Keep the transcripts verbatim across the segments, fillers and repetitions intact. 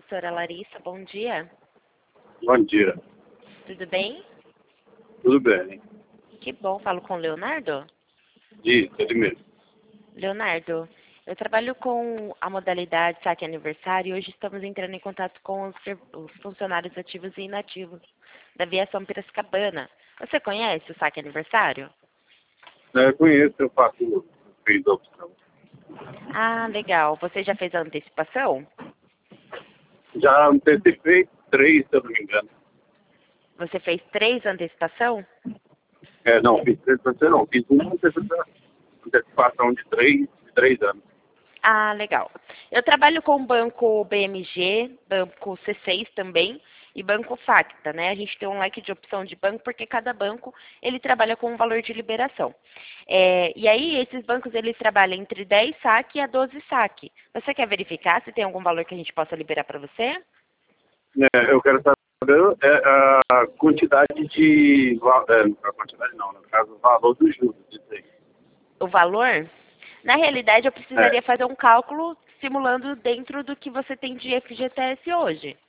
professora Larissa, bom dia. Bom dia. Tudo bem? Tudo bem? Que bom, falo com o Leonardo. Isso, ele mesmo. Leonardo, eu trabalho com a modalidade saque aniversário e hoje estamos entrando em contato com os, ser- os funcionários ativos e inativos da Aviação Piracicabana. Você conhece o saque aniversário? Eu conheço, eu faço, fiz a opção. Ah, legal. Você já fez a antecipação? Já antecipei três, se eu não me engano. Você fez três antecipação? É, não, fiz três, você não, fiz uma antecipação antecipação de três, de três anos. Ah, legal. Eu trabalho com o banco B M G, banco C seis também e banco Facta, né? A gente tem um leque de opção de banco porque cada banco ele trabalha com um valor de liberação. É, e aí esses bancos eles trabalham entre dez saque a doze saque. Você quer verificar se tem algum valor que a gente possa liberar para você? É, eu quero saber é, a quantidade de... va- É, a quantidade não, no caso, o valor dos juros disso aí. O valor? Na realidade eu É, precisaria fazer um cálculo simulando dentro do que você tem de F G T S hoje.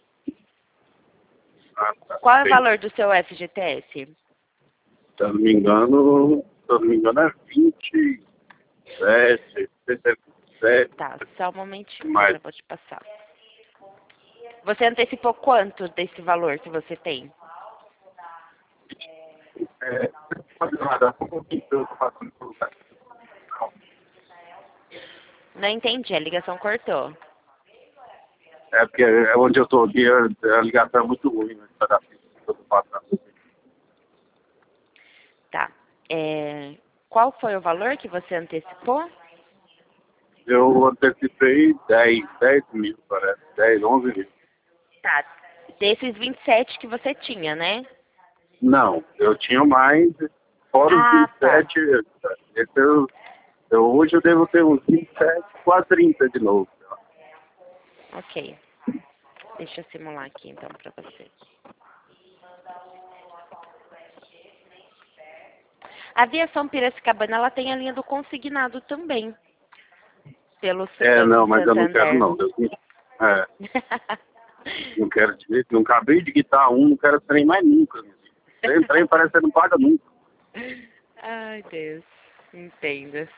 ah, tá, Qual é o entendi. valor do seu F G T S? Se eu não me engano, se eu não me engano é vinte e sete, sessenta e sete, Tá, só um momentinho que eu mas já vou te passar. Você antecipou quanto desse valor que você tem? é, pode guardar um pouquinho que eu faço no celular. Não entendi, a ligação cortou. É porque é onde eu estou aqui, a a ligação é muito ruim, né? Para eu tô passando. Tá. É, qual foi o valor que você antecipou? Eu antecipei dez, dez mil, parece. Dez, onze mil. Tá. Desses vinte e sete que você tinha, né? Não, eu tinha mais, fora os Ah, tá. vinte e sete, esse eu, eu, hoje eu devo ter uns vinte e sete, quase trinta de novo. Ok. Deixa eu simular aqui então pra você. A Aviação Piracicabana ela tem a linha do consignado também. Pelo S- É, Banco não, mas eu não quero Santander. não. Deus me- É, não quero de jeito, não acabei de quitar um, não quero trem mais nunca. Trem, trem parece que você não paga nunca. Ai, Deus. Entendo.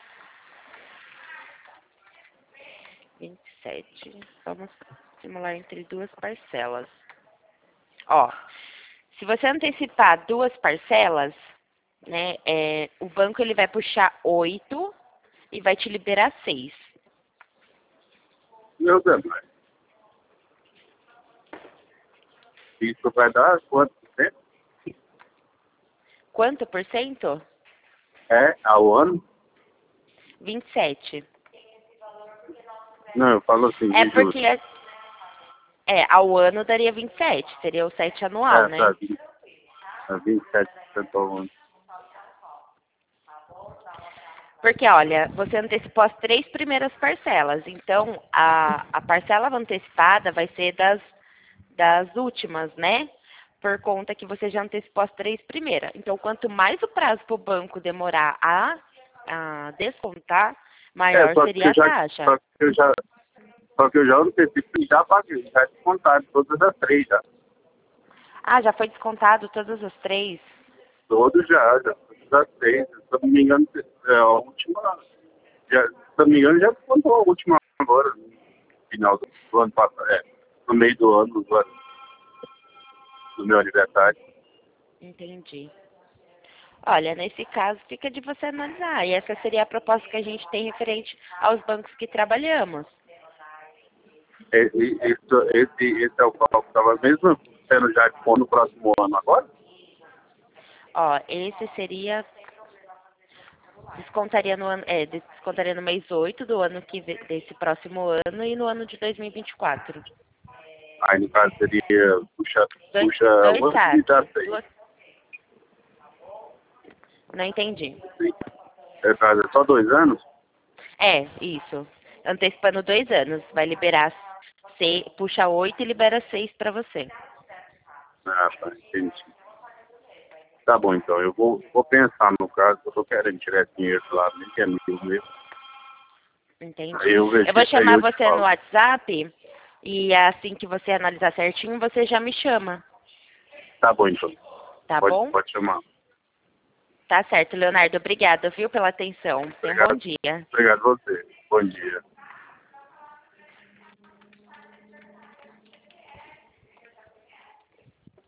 vinte e sete. Vamos simular entre duas parcelas. Ó, se você antecipar duas parcelas, né, é, o banco ele vai puxar oito e vai te liberar seis. Meu Deus, mas isso vai dar quanto tempo? Quanto por cento? É, ao ano? vinte e sete. Não, eu falo assim, É de porque, juros. é, é, ao ano daria vinte e sete, seria o sete anual, É, né? tá, vinte, é vinte e sete por cento ao ano. Porque, olha, você antecipou as três primeiras parcelas, então a, a parcela antecipada vai ser das, das últimas, né? Por conta que você já antecipou as três primeiras. Então, quanto mais o prazo para o banco demorar a, a descontar, É, maior só que seria eu a já, taxa. só que eu já, só que eu já antecipo e já paguei, já descontado todas as três já. Ah, já foi descontado todas as três? Todos já, já, todas as três. Se eu não me engano, é, a última, já, se eu não me engano, já descontou a última agora, no final do, do ano passado, é, no meio do ano, do, ano, do meu aniversário. Entendi. Olha, nesse caso fica de você analisar. E essa seria a proposta que a gente tem referente aos bancos que trabalhamos. Esse, esse, esse, esse é o qual estava mesmo sendo já desconto no próximo ano agora? Ó, esse seria descontaria no ano, é, descontaria no mês oito do ano que ve- desse próximo ano e no ano de dois mil e vinte e quatro. Aí no caso seria, puxa, Dois, puxa dois oito e dá saques. seis. Duas... Não entendi. É, caso, é só dois anos? É, isso. Antecipando dois anos. Vai liberar seis, puxa oito e libera seis para você. Ah, tá, entendi. Tá bom, então. Eu vou, vou pensar no caso, eu tô querendo tirar esse dinheiro lá, nem que é meu mesmo. Entendi. Aí eu vejo Eu vou isso aí, chamar eu te você no falo. WhatsApp. E assim que você analisar certinho, você já me chama. Tá bom, então. Tá pode, bom? Pode chamar. Tá certo, Leonardo. Obrigada, viu, pela atenção. Tenha um bom Obrigado. dia. Obrigado a você. Bom dia.